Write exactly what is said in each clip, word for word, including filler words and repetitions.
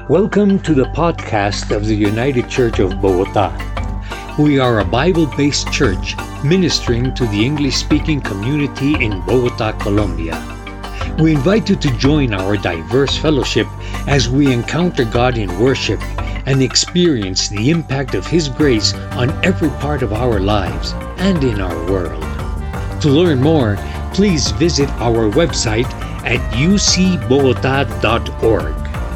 Welcome to the podcast of the United Church of Bogota. We are a Bible-based church ministering to the English-speaking community in Bogota, Colombia. We invite you to join our diverse fellowship as we encounter God in worship and experience the impact of His grace on every part of our lives and in our world. To learn more, please visit our website at u c bogota dot org.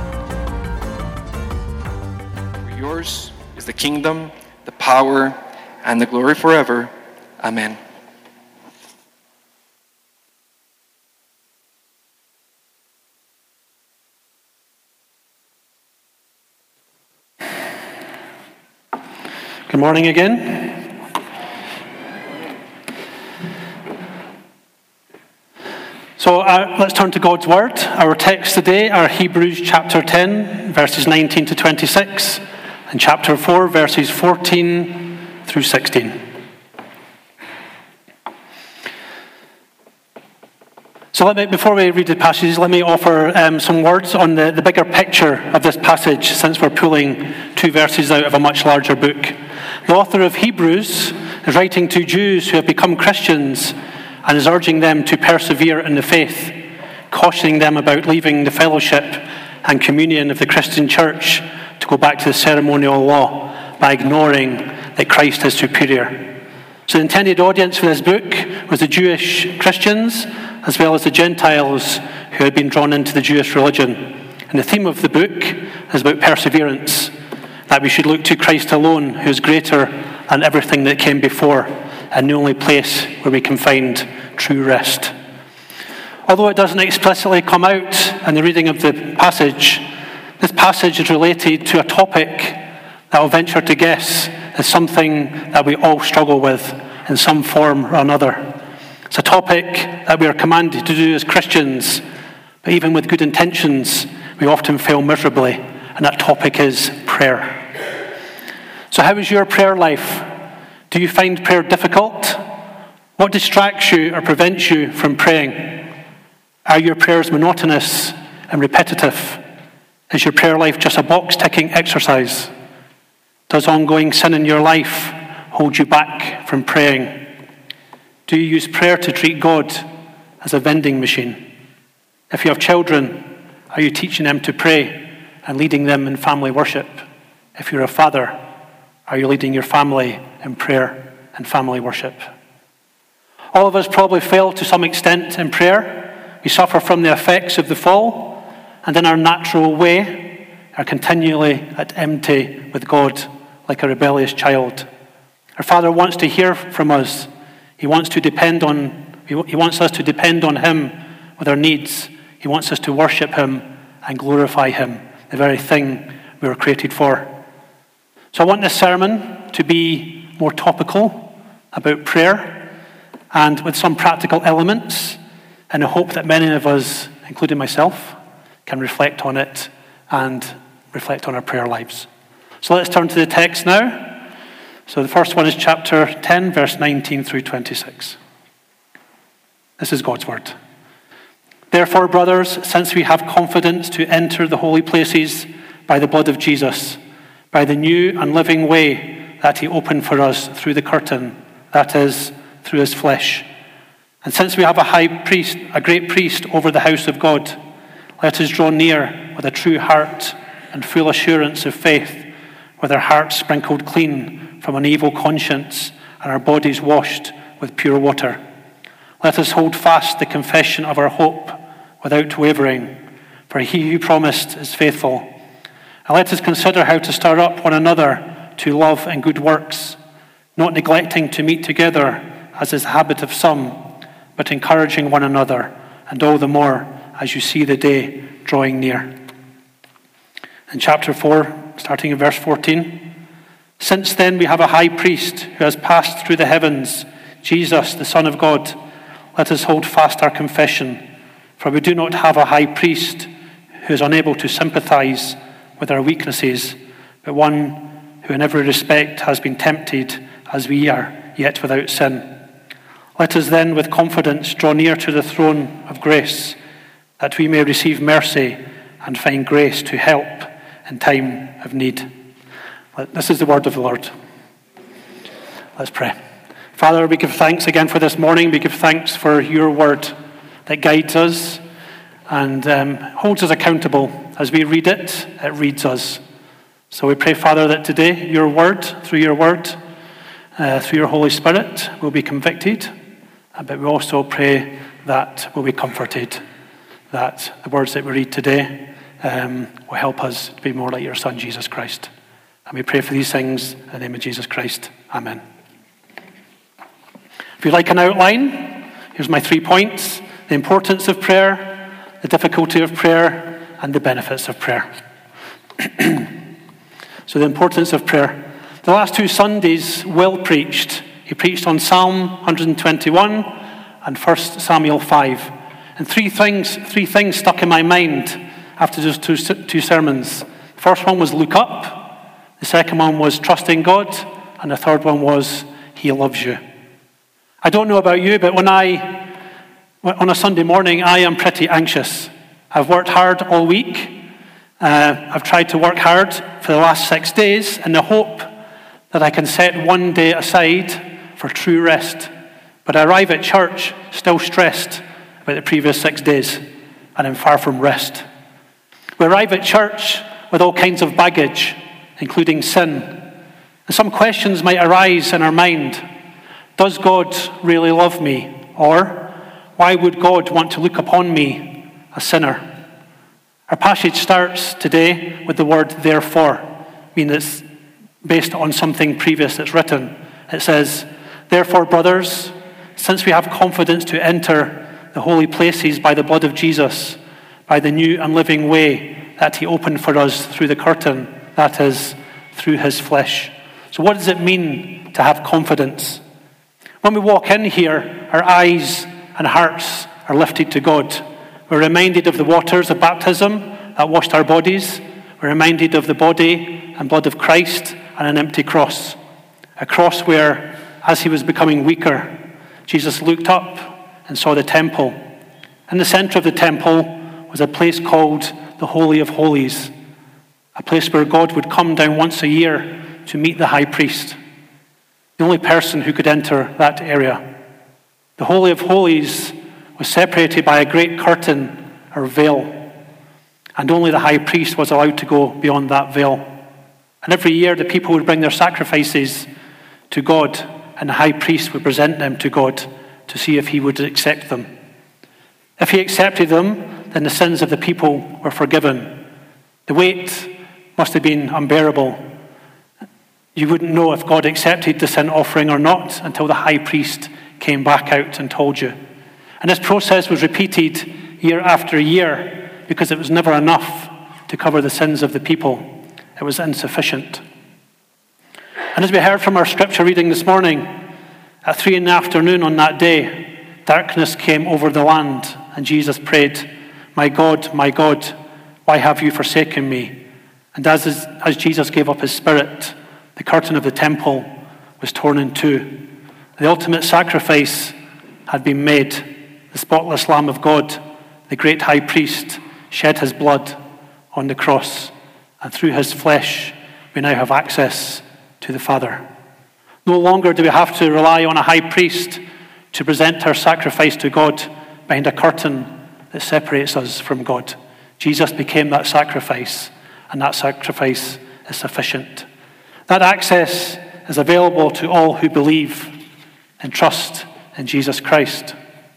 Yours is the kingdom, the power, and the glory forever. Amen. Good morning again. So uh, let's turn to God's Word. Our text today are Hebrews chapter ten, verses nineteen to twenty-six, and chapter four, verses fourteen through sixteen. So let me, before we read the passages, let me offer um, some words on the, the bigger picture of this passage, since we're pulling two verses out of a much larger book. The author of Hebrews is writing to Jews who have become Christians and is urging them to persevere in the faith, cautioning them about leaving the fellowship and communion of the Christian church to go back to the ceremonial law by ignoring that Christ is superior. So the intended audience for this book was the Jewish Christians as well as the Gentiles who had been drawn into the Jewish religion. And the theme of the book is about perseverance, that we should look to Christ alone, who is greater than everything that came before, and the only place where we can find true rest. Although it doesn't explicitly come out in the reading of the passage, this passage is related to a topic that I'll venture to guess is something that we all struggle with in some form or another. It's a topic that we are commanded to do as Christians, but even with good intentions, we often fail miserably, and that topic is prayer. So how is your prayer life? Do you find prayer difficult? What distracts you or prevents you from praying? Are your prayers monotonous and repetitive? Is your prayer life just a box-ticking exercise? Does ongoing sin in your life hold you back from praying? Do you use prayer to treat God as a vending machine? If you have children, are you teaching them to pray and leading them in family worship? If you're a father, are you leading your family in prayer and family worship? All of us probably fail to some extent in prayer. We suffer from the effects of the fall, and in our natural way are continually at enmity with God like a rebellious child. Our Father wants to hear from us. He wants to depend on, he wants us to depend on Him with our needs. He wants us to worship Him and glorify Him, the very thing we were created for. So I want this sermon to be more topical about prayer and with some practical elements, and I hope that many of us, including myself, can reflect on it and reflect on our prayer lives. So let's turn to the text now. So the first one is chapter ten, verse nineteen through twenty-six. This is God's word. Therefore, brothers, since we have confidence to enter the holy places by the blood of Jesus, by the new and living way that He opened for us through the curtain, that is, through His flesh. And since we have a high priest, a great priest over the house of God, let us draw near with a true heart and full assurance of faith, with our hearts sprinkled clean from an evil conscience and our bodies washed with pure water. Let us hold fast the confession of our hope without wavering, for He who promised is faithful. And let us consider how to stir up one another to love and good works, not neglecting to meet together, as is the habit of some, but encouraging one another, and all the more as you see the day drawing near. In chapter four, starting in verse fourteen, since then we have a high priest who has passed through the heavens, Jesus, the Son of God. Let us hold fast our confession, for we do not have a high priest who is unable to sympathize with our weaknesses, but one who in every respect has been tempted as we are, yet without sin. Let us then with confidence draw near to the throne of grace, that we may receive mercy and find grace to help in time of need. This is the word of the Lord. Let's pray. Father, we give thanks again for this morning. We give thanks for your word that guides us and um, holds us accountable. As we read it, it reads us. So we pray, Father, that today your word, through your word, uh, through your Holy Spirit, will be convicted. But we also pray that we'll be comforted, that the words that we read today um, will help us to be more like your Son, Jesus Christ. And we pray for these things in the name of Jesus Christ. Amen. If you'd like an outline, here's my three points: the importance of prayer, the difficulty of prayer, and the benefits of prayer. So the importance of prayer. The last two Sundays, Will preached. He preached on Psalm one twenty-one and First Samuel five. And three things, three things stuck in my mind after those two, two sermons. The first one was look up. The second one was trust in God. And the third one was he loves you. I don't know about you, but when I, on a Sunday morning, I am pretty anxious. I've worked hard all week. Uh, I've tried to work hard for the last six days in the hope that I can set one day aside for true rest. But I arrive at church still stressed about the previous six days, and I'm far from rest. We arrive at church with all kinds of baggage, including sin. And some questions might arise in our mind. Does God really love me? Or, why would God want to look upon me, a sinner? Our passage starts today with the word therefore, meaning it's based on something previous that's written. It says, therefore, brothers, since we have confidence to enter the holy places by the blood of Jesus, by the new and living way that he opened for us through the curtain, that is, through his flesh. So what does it mean to have confidence? When we walk in here, our eyes and hearts are lifted to God. We're reminded of the waters of baptism that washed our bodies. We're reminded of the body and blood of Christ and an empty cross. A cross where, as he was becoming weaker, Jesus looked up and saw the temple. In the center of the temple was a place called the Holy of Holies, a place where God would come down once a year to meet the high priest, the only person who could enter that area. The Holy of Holies was separated by a great curtain or veil, and only the high priest was allowed to go beyond that veil. And every year the people would bring their sacrifices to God, and the high priest would present them to God to see if he would accept them. If he accepted them, then the sins of the people were forgiven. The weight must have been unbearable. You wouldn't know if God accepted the sin offering or not until the high priest came back out and told you. And this process was repeated year after year because it was never enough to cover the sins of the people. It was insufficient. And as we heard from our scripture reading this morning, at three in the afternoon on that day, darkness came over the land, and Jesus prayed, my God, my God, why have you forsaken me? And as, as Jesus gave up his spirit, the curtain of the temple was torn in two. The ultimate sacrifice had been made. The spotless Lamb of God, the great high priest, shed his blood on the cross, and through his flesh we now have access to the Father. No longer do we have to rely on a high priest to present our sacrifice to God behind a curtain that separates us from God. Jesus became that sacrifice, and that sacrifice is sufficient. That access is available to all who believe and trust in Jesus Christ.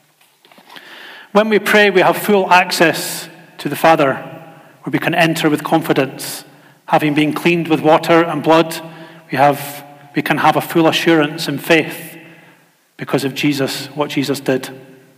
When we pray, we have full access to the Father, where we can enter with confidence. Having been cleaned with water and blood, we have we can have a full assurance and faith because of Jesus, what Jesus did.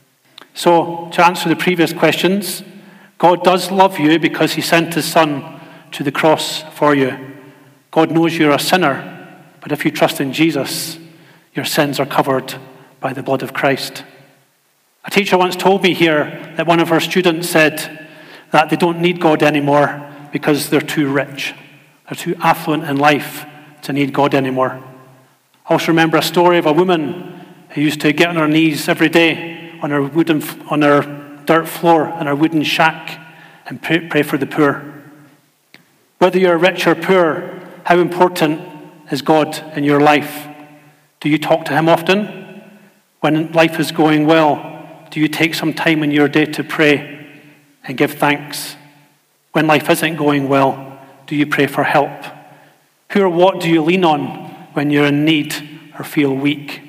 So, to answer the previous questions, God does love you because he sent his Son to the cross for you. God knows you're a sinner, but if you trust in Jesus, your sins are covered by the blood of Christ. A teacher once told me here that one of her students said that they don't need God anymore because they're too rich. They're too affluent in life to need God anymore. I also remember a story of a woman who used to get on her knees every day on her wooden, on her dirt floor in her wooden shack and pray, pray for the poor. Whether you're rich or poor, how important is God in your life? Do you talk to him often? When life is going well, do you take some time in your day to pray and give thanks? When life isn't going well, do you pray for help? Who or what do you lean on when you're in need or feel weak?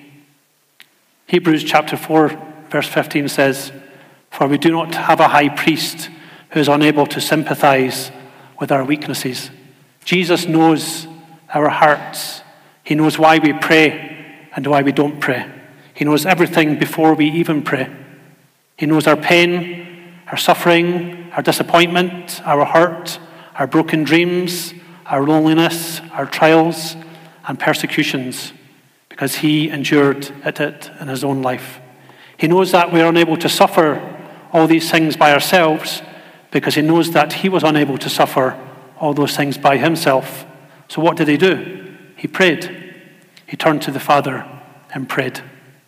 Hebrews chapter four, verse fifteen says, "For we do not have a high priest who is unable to sympathize with our weaknesses." Jesus knows our hearts. He knows why we pray and why we don't pray. He knows everything before we even pray. He knows our pain, our suffering, our disappointment, our hurt, our broken dreams, our loneliness, our trials and persecutions, because he endured it in his own life. He knows that we're unable to suffer all these things by ourselves, because he knows that he was unable to suffer all those things by himself. So what did he do? He prayed. He turned to the Father and prayed.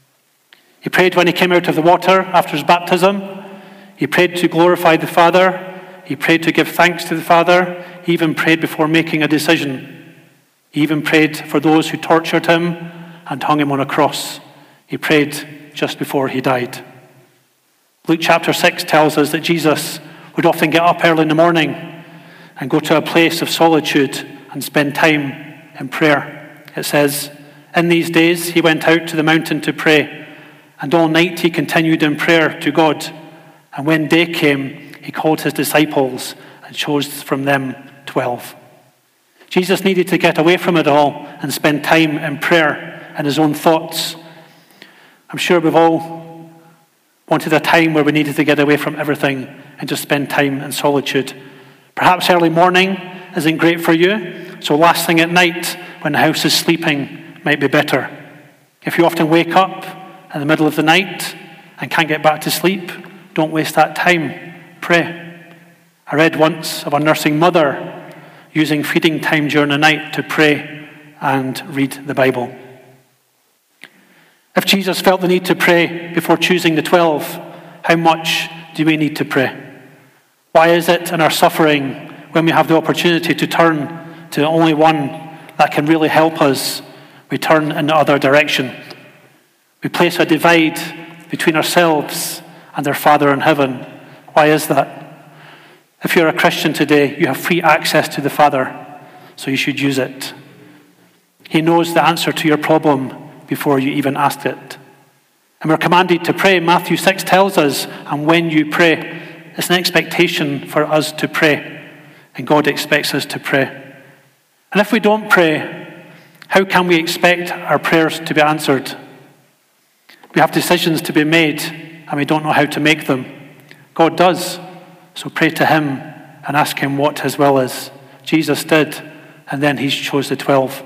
He prayed when he came out of the water after his baptism. He prayed to glorify the Father. He prayed to give thanks to the Father. He even prayed before making a decision. He even prayed for those who tortured him and hung him on a cross. He prayed just before he died. Luke chapter six tells us that Jesus would often get up early in the morning and go to a place of solitude and spend time in prayer. It says, "In these days he went out to the mountain to pray, and all night he continued in prayer to God. And when day came, he called his disciples and chose from them twelve." Jesus needed to get away from it all and spend time in prayer and his own thoughts. I'm sure we've all wanted a time where we needed to get away from everything and just spend time in solitude. Perhaps early morning isn't great for you, so last thing at night when the house is sleeping might be better. If you often wake up in the middle of the night and can't get back to sleep, don't waste that time. Pray. I read once of a nursing mother using feeding time during the night to pray and read the Bible. If Jesus felt the need to pray before choosing the twelve, how much do we need to pray? Why is it in our suffering, when we have the opportunity to turn to only one that can really help us, we turn in the other direction? We place a divide between ourselves and our Father in heaven. Why is that? If you're a Christian today, you have free access to the Father, so you should use it. He knows the answer to your problem before you even asked it. And we're commanded to pray. Matthew six tells us, and when you pray, it's an expectation for us to pray. And God expects us to pray. And if we don't pray, how can we expect our prayers to be answered? We have decisions to be made, and we don't know how to make them. God does. So pray to him and ask him what his will is. Jesus did, and then he chose the twelve.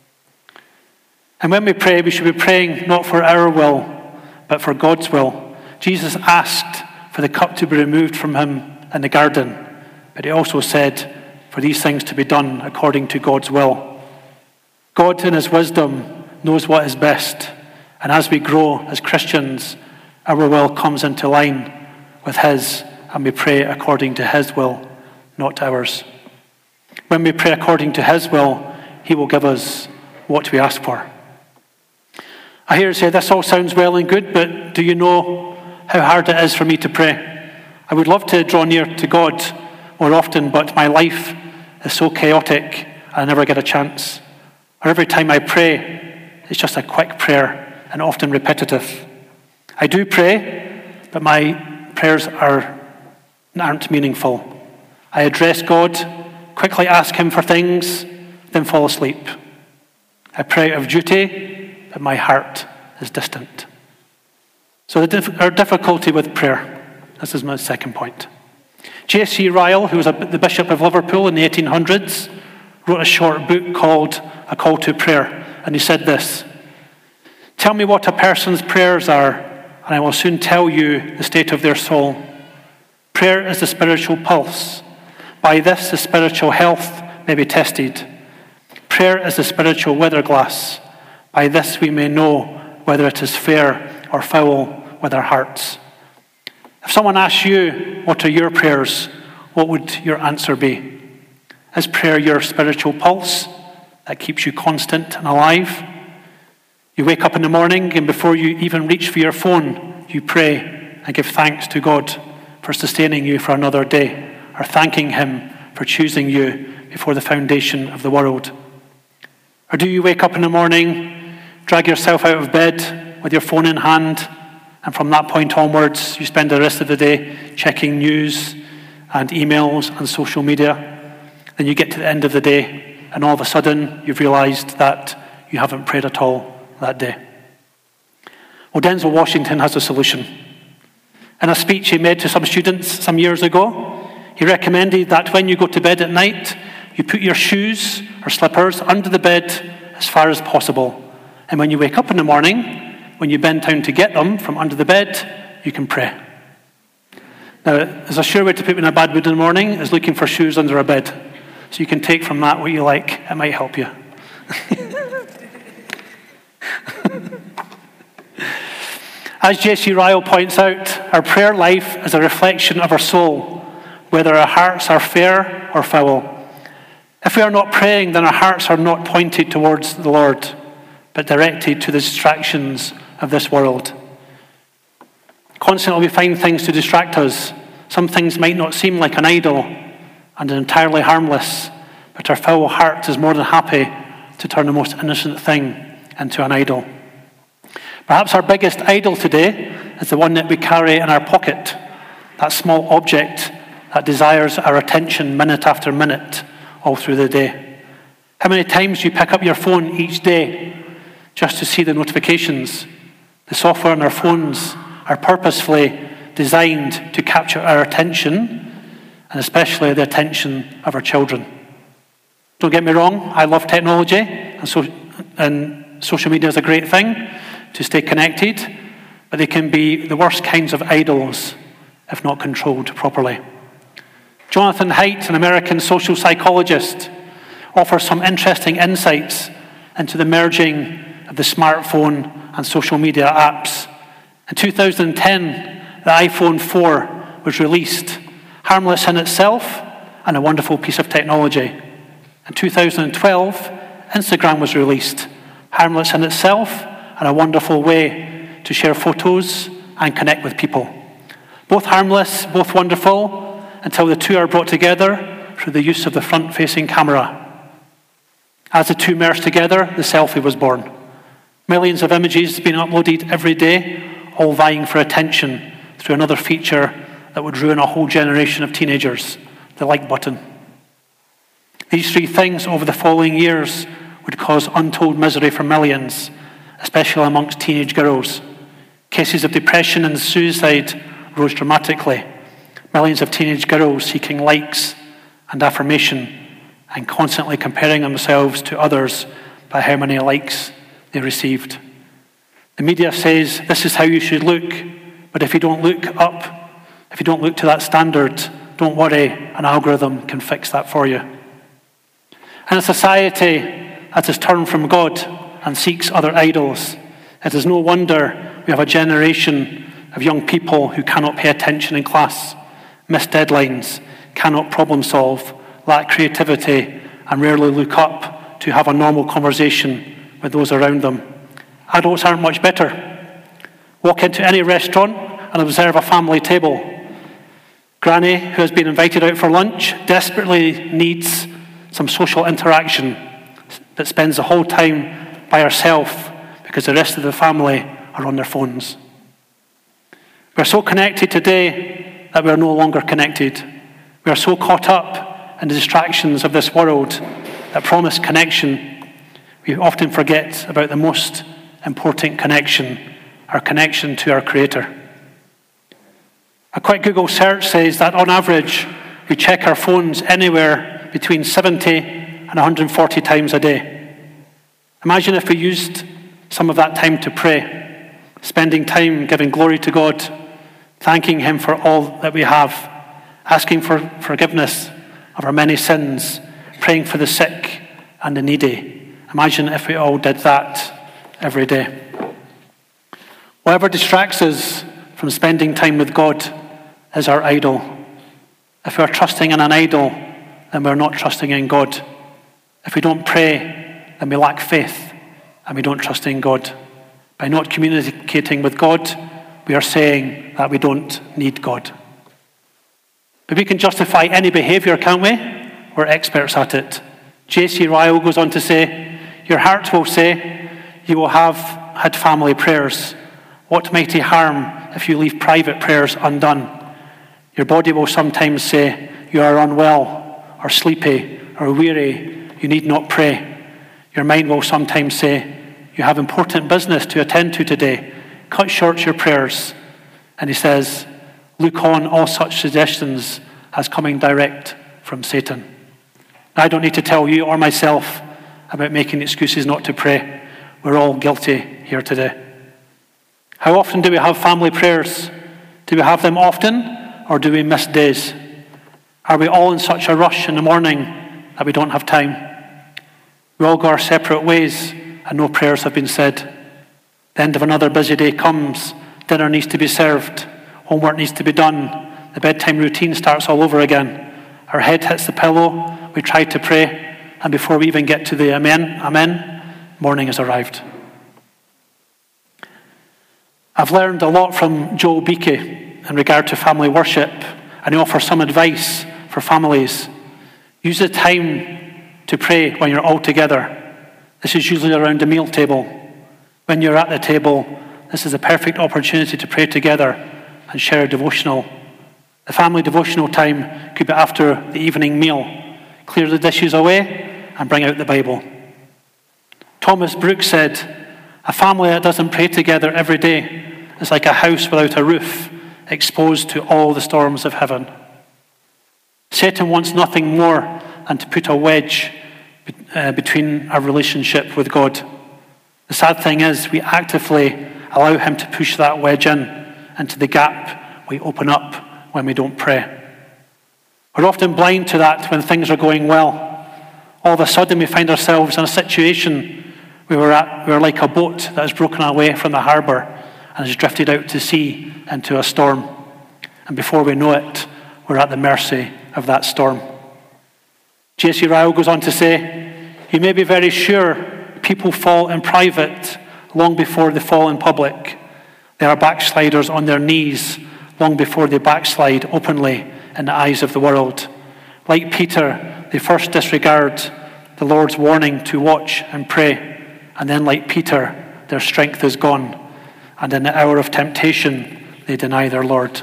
And when we pray, we should be praying not for our will, but for God's will. Jesus asked for the cup to be removed from him in the garden, but he also said for these things to be done according to God's will. God in his wisdom knows what is best, and as we grow as Christians, our will comes into line with his, and we pray according to his will, not ours. When we pray according to his will, he will give us what we ask for. I hear you say, this all sounds well and good, but do you know how hard it is for me to pray? I would love to draw near to God more often, but my life is so chaotic, I never get a chance. Or every time I pray, it's just a quick prayer and often repetitive. I do pray, but my prayers are, aren't meaningful. I address God, quickly ask him for things, then fall asleep. I pray out of duty, but my heart is distant. So the dif- our difficulty with prayer, this is my second point. J C Ryle, who was a, the Bishop of Liverpool in the eighteen hundreds, wrote a short book called A Call to Prayer, and he said this: "Tell me what a person's prayers are, and I will soon tell you the state of their soul. Prayer is the spiritual pulse. By this the spiritual health may be tested. Prayer is the spiritual weather glass. By this we may know whether it is fair or foul with our hearts." If someone asks you, what are your prayers, what would your answer be? Is prayer your spiritual pulse that keeps you constant and alive? You wake up in the morning and before you even reach for your phone, you pray and give thanks to God for sustaining you for another day, or thanking him for choosing you before the foundation of the world. Or do you wake up in the morning, drag yourself out of bed with your phone in hand, and from that point onwards, you spend the rest of the day checking news and emails and social media? Then you get to the end of the day, and all of a sudden, you've realized that you haven't prayed at all that day. Well, Denzel Washington has a solution. In a speech he made to some students some years ago, he recommended that when you go to bed at night, you put your shoes or slippers under the bed as far as possible. And when you wake up in the morning, when you bend down to get them from under the bed, you can pray. Now, there's a sure way to put me in a bad mood in the morning is looking for shoes under a bed. So you can take from that what you like. It might help you. As J C Ryle points out, our prayer life is a reflection of our soul, whether our hearts are fair or foul. If we are not praying, then our hearts are not pointed towards the Lord, but directed to the distractions of this world. Constantly we find things to distract us. Some things might not seem like an idol and entirely harmless, but our foul heart is more than happy to turn the most innocent thing into an idol. Perhaps our biggest idol today is the one that we carry in our pocket, that small object that desires our attention minute after minute all through the day. How many times do you pick up your phone each day just to see the notifications? The software on our phones are purposefully designed to capture our attention, and especially the attention of our children. Don't get me wrong, I love technology, and, so, and social media is a great thing to stay connected, but they can be the worst kinds of idols if not controlled properly. Jonathan Haidt, an American social psychologist, offers some interesting insights into the merging of the smartphone and social media apps. In two thousand ten, the iPhone four was released, harmless in itself and a wonderful piece of technology. In two thousand twelve, Instagram was released, harmless in itself and a wonderful way to share photos and connect with people. Both harmless, both wonderful, until the two are brought together through the use of the front-facing camera. As the two merged together, the selfie was born. Millions of images being uploaded every day, all vying for attention through another feature that would ruin a whole generation of teenagers, the like button. These three things over the following years would cause untold misery for millions, especially amongst teenage girls. Cases of depression and suicide rose dramatically. Millions of teenage girls seeking likes and affirmation and constantly comparing themselves to others by how many likes they received. The media says this is how you should look, but if you don't look up, if you don't look to that standard, don't worry, an algorithm can fix that for you. In a society that has turned from God and seeks other idols, it is no wonder we have a generation of young people who cannot pay attention in class, miss deadlines, cannot problem solve, lack creativity, and rarely look up to have a normal conversation with those around them. Adults aren't much better. Walk into any restaurant and observe a family table. Granny, who has been invited out for lunch, desperately needs some social interaction, but spends the whole time by herself because the rest of the family are on their phones. We're so connected today that we're no longer connected. We are so caught up in the distractions of this world that promise connection, we often forget about the most important connection, our connection to our Creator. A quick Google search says that on average, we check our phones anywhere between seventy and one hundred forty times a day. Imagine if we used some of that time to pray, spending time giving glory to God, thanking Him for all that we have, asking for forgiveness of our many sins, praying for the sick and the needy. Imagine if we all did that every day. Whatever distracts us from spending time with God is our idol. If we are trusting in an idol, then we're not trusting in God. If we don't pray, then we lack faith and we don't trust in God. By not communicating with God, we are saying that we don't need God. But we can justify any behavior, can't we? We're experts at it. J C Ryle goes on to say, your heart will say, you will have had family prayers. What mighty harm if you leave private prayers undone? Your body will sometimes say, you are unwell, or sleepy, or weary, you need not pray. Your mind will sometimes say, you have important business to attend to today, cut short your prayers. And he says, look on all such suggestions as coming direct from Satan. I don't need to tell you or myself about making excuses not to pray. We're all guilty here today. How often do we have family prayers? Do we have them often, or do we miss days? Are we all in such a rush in the morning that we don't have time? We all go our separate ways and no prayers have been said. The end of another busy day comes. Dinner needs to be served. Homework needs to be done. The bedtime routine starts all over again. Our head hits the pillow. We try to pray. And before we even get to the amen, amen, morning has arrived. I've learned a lot from Joel Beakey in regard to family worship, and he offers some advice for families. Use the time to pray when you're all together. This is usually around a meal table. When you're at the table, this is a perfect opportunity to pray together and share a devotional. The family devotional time could be after the evening meal. Clear the dishes away and bring out the Bible. Thomas Brooks said, a family that doesn't pray together every day is like a house without a roof, exposed to all the storms of heaven. Satan wants nothing more than to put a wedge uh, between our relationship with God. The sad thing is we actively allow him to push that wedge in into the gap we open up when we don't pray. We're often blind to that when things are going well. All of a sudden we find ourselves in a situation where we're, at, we're like a boat that has broken away from the harbour and has drifted out to sea into a storm. And before we know it, we're at the mercy of that storm. J C Ryle goes on to say, you may be very sure people fall in private long before they fall in public. They are backsliders on their knees long before they backslide openly in the eyes of the world. Like Peter, they first disregard the Lord's warning to watch and pray, and then like Peter, their strength is gone, and in the hour of temptation, they deny their Lord.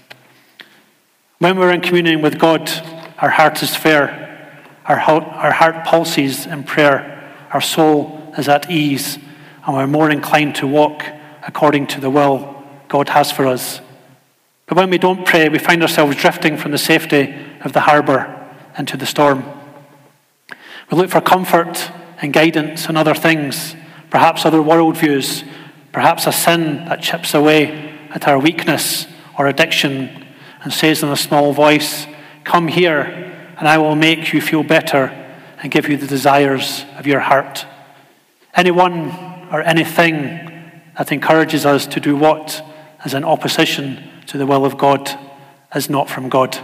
When we're in communion with God, our heart is fair, our heart pulses in prayer, our soul is at ease, and we're more inclined to walk according to the will God has for us. But when we don't pray, we find ourselves drifting from the safety of the harbour into the storm. We look for comfort and guidance in other things, perhaps other worldviews, perhaps a sin that chips away at our weakness or addiction and says in a small voice, come here and I will make you feel better and give you the desires of your heart. Anyone or anything that encourages us to do what is in opposition to the will of God is not from God.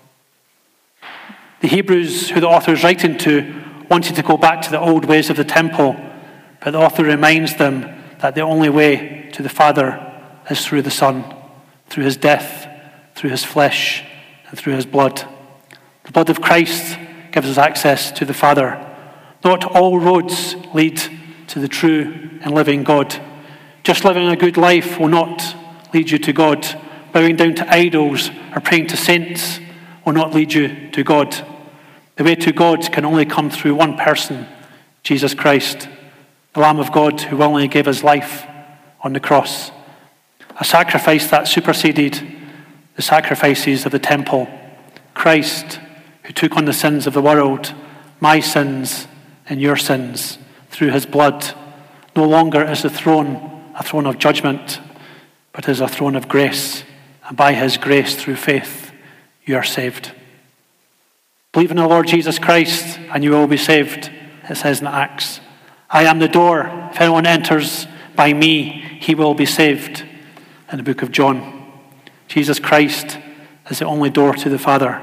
The Hebrews, who the author is writing to, wanted to go back to the old ways of the temple, but the author reminds them that the only way to the Father is through the Son, through his death, through his flesh, and through his blood. The blood of Christ gives us access to the Father. Not all roads lead to the true and living God. Just living a good life will not lead you to God. Bowing down to idols or praying to saints will not lead you to God. The way to God can only come through one person, Jesus Christ, the Lamb of God who willingly gave his life on the cross. A sacrifice that superseded the sacrifices of the temple. Christ, who took on the sins of the world, my sins and your sins, through his blood, no longer is the throne a throne of judgment, but is a throne of grace. And by his grace, through faith, you are saved. Believe in the Lord Jesus Christ, and you will be saved, it says in Acts. I am the door. If anyone enters by me, he will be saved. In the book of John, Jesus Christ is the only door to the Father.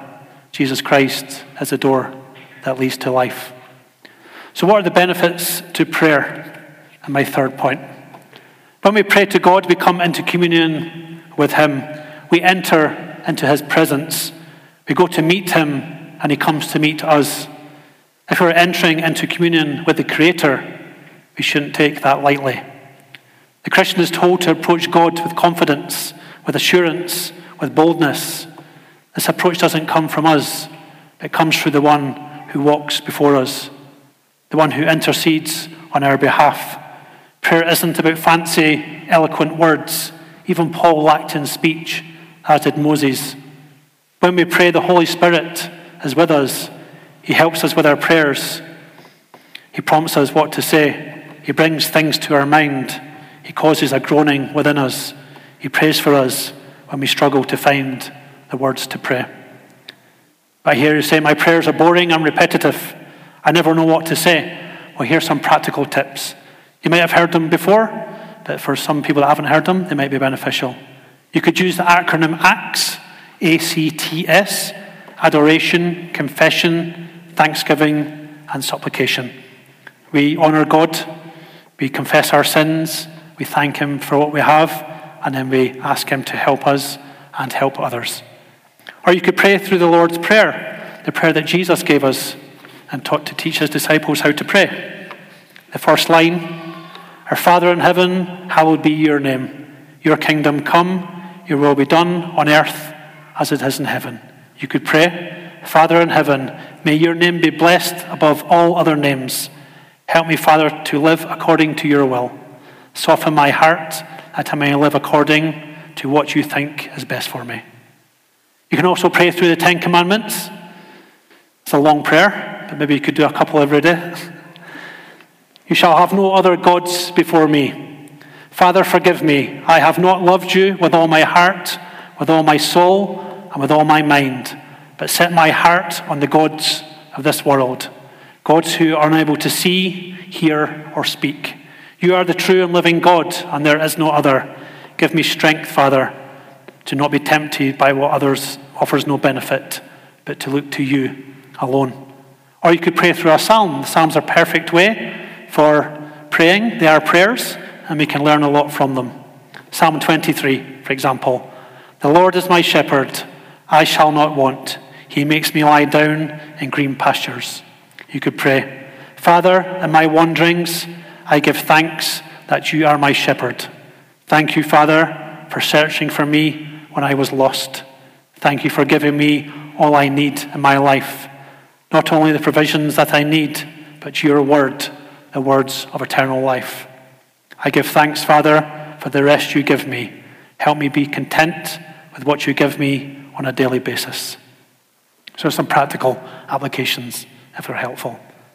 Jesus Christ is the door that leads to life. So what are the benefits to prayer? And my third point. When we pray to God, we come into communion with him. We enter into his presence. We go to meet him, and he comes to meet us. If we're entering into communion with the Creator, we shouldn't take that lightly. The Christian is told to approach God with confidence, with assurance, with boldness. This approach doesn't come from us. It comes through the one who walks before us, the one who intercedes on our behalf. Prayer isn't about fancy, eloquent words. Even Paul lacked in speech, as did Moses. When we pray, the Holy Spirit is with us. He helps us with our prayers. He prompts us what to say. He brings things to our mind. He causes a groaning within us. He prays for us when we struggle to find the words to pray. But I hear you say, my prayers are boring and repetitive. I never know what to say. Well, here's some practical tips. You might have heard them before, but for some people that haven't heard them, they might be beneficial. You could use the acronym ACTS, A C T S, adoration, confession, thanksgiving, and supplication. We honour God, we confess our sins, we thank him for what we have, and then we ask him to help us and help others. Or you could pray through the Lord's Prayer, the prayer that Jesus gave us and taught to teach his disciples how to pray. The first line, our Father in heaven, hallowed be your name. Your kingdom come, your will be done on earth as it is in heaven. You could pray, Father in heaven, may your name be blessed above all other names. Help me, Father, to live according to your will. Soften my heart that I may live according to what you think is best for me. You can also pray through the Ten Commandments. It's a long prayer, but maybe you could do a couple every day. You shall have no other gods before me. Father, forgive me. I have not loved you with all my heart, with all my soul, and with all my mind, but set my heart on the gods of this world, gods who are unable to see, hear, or speak. You are the true and living God, and there is no other. Give me strength, Father, to not be tempted by what others offers no benefit, but to look to you alone. Or you could pray through a psalm. The psalms are a perfect way for praying. They are prayers, and we can learn a lot from them. Psalm twenty-three, for example. The Lord is my shepherd, I shall not want. He makes me lie down in green pastures. You could pray, Father, in my wanderings, I give thanks that you are my shepherd. Thank you, Father, for searching for me when I was lost. Thank you for giving me all I need in my life. Not only the provisions that I need, but your word, the words of eternal life. I give thanks, Father, for the rest you give me. Help me be content with what you give me on a daily basis. So some practical applications, if they're helpful.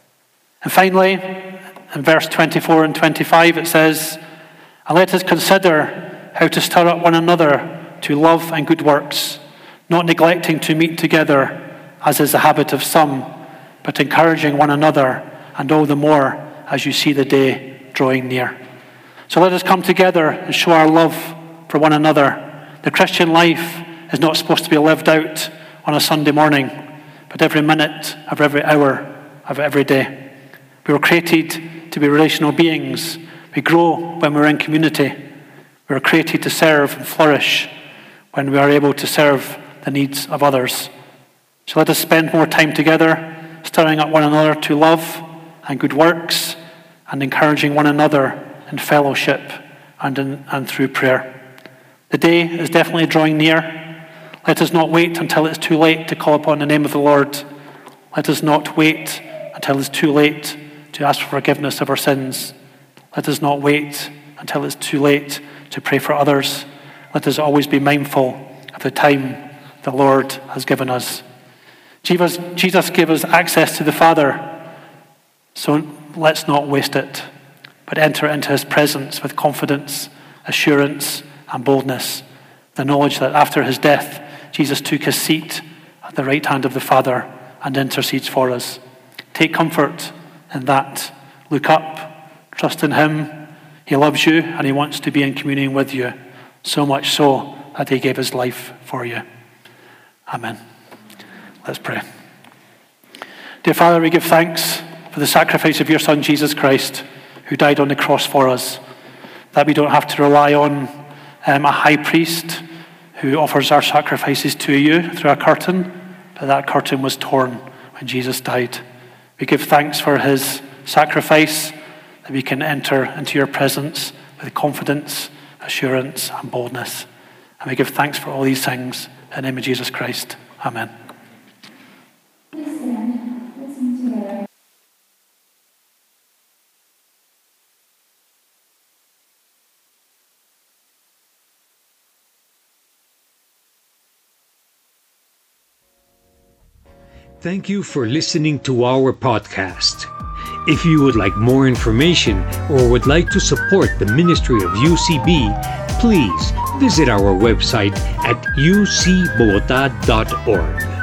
And finally, in verse twenty-four and twenty-five, it says, and let us consider how to stir up one another to love and good works, not neglecting to meet together, as is the habit of some, but encouraging one another, and all the more as you see the day drawing near. So let us come together and show our love for one another. The Christian life is not supposed to be lived out on a Sunday morning, but every minute of every hour of every day. We were created to be relational beings. We grow when we're in community. We were created to serve and flourish when we are able to serve the needs of others. So let us spend more time together, stirring up one another to love and good works, and encouraging one another in fellowship and, in, and through prayer. The day is definitely drawing near. Let us not wait until it's too late to call upon the name of the Lord. Let us not wait until it's too late to ask for forgiveness of our sins. Let us not wait until it's too late to pray for others. Let us always be mindful of the time the Lord has given us. Jesus, Jesus gave us access to the Father, so let's not waste it, but enter into his presence with confidence, assurance, and boldness. The knowledge that after his death, Jesus took his seat at the right hand of the Father and intercedes for us. Take comfort in that. Look up, trust in him. He loves you and he wants to be in communion with you, so much so that he gave his life for you. Amen. Let's pray. Dear Father, we give thanks for the sacrifice of your Son, Jesus Christ, who died on the cross for us, that we don't have to rely on um, a high priest who offers our sacrifices to you through a curtain, but that curtain was torn when Jesus died. We give thanks for his sacrifice, that we can enter into your presence with confidence, assurance, and boldness. And we give thanks for all these things in the name of Jesus Christ. Amen. Thank you for listening to our podcast. If you would like more information or would like to support the ministry of U C B, please visit our website at u c bogota dot org.